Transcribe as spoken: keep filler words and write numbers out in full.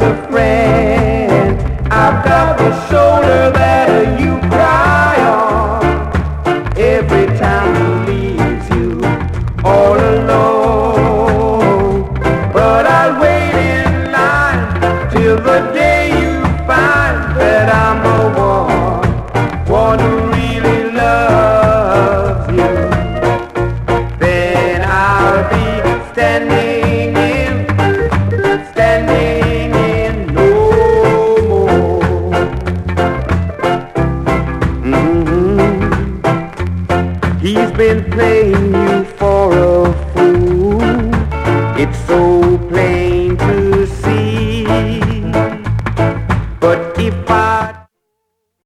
a friend. I've got the shoulder that you cry on every time he leaves you all alone. But I'll wait in line till the day you find that I'm the one, one who really loves you. Then I'll be standing in, standing in no more. Mm-hmm. He's been playing